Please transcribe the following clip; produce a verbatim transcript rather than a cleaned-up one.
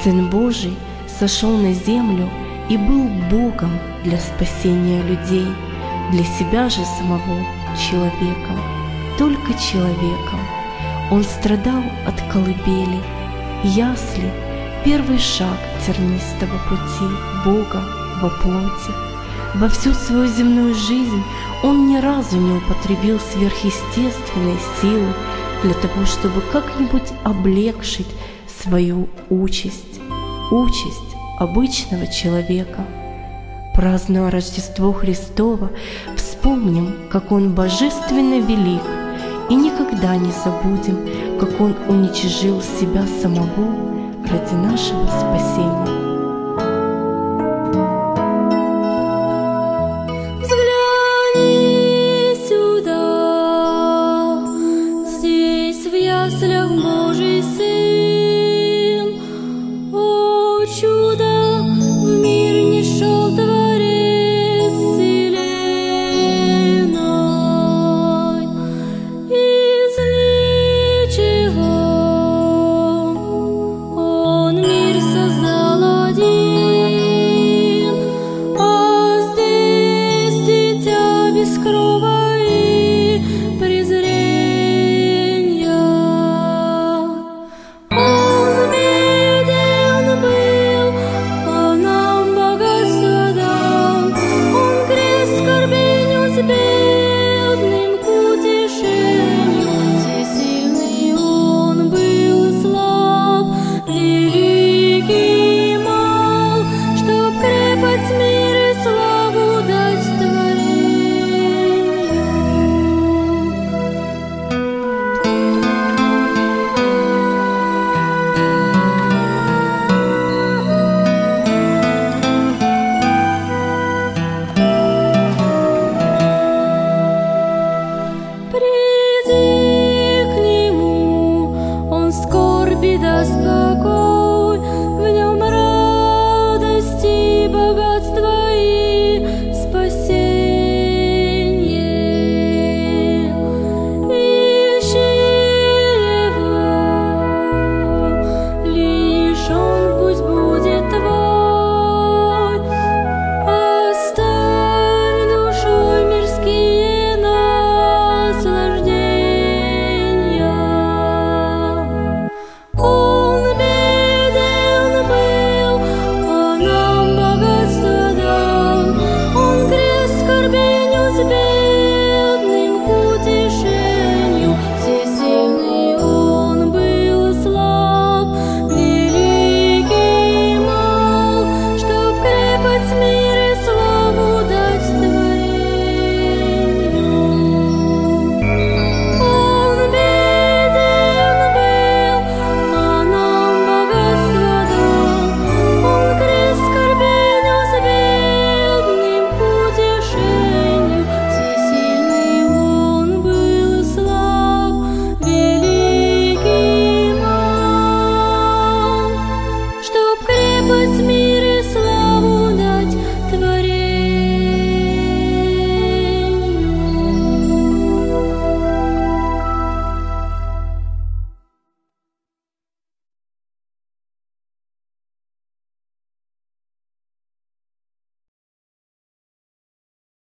Сын Божий сошел на землю и был Богом для спасения людей, для себя же самого человеком, только человеком. Он страдал от колыбели, ясли — первый шаг тернистого пути Бога во плоти. Во всю свою земную жизнь он ни разу не употребил сверхъестественной силы для того, чтобы как-нибудь облегчить свою участь, участь обычного человека. Празднуя Рождество Христово, вспомним, как Он божественно велик, и никогда не забудем, как Он уничижил себя самого ради нашего спасения.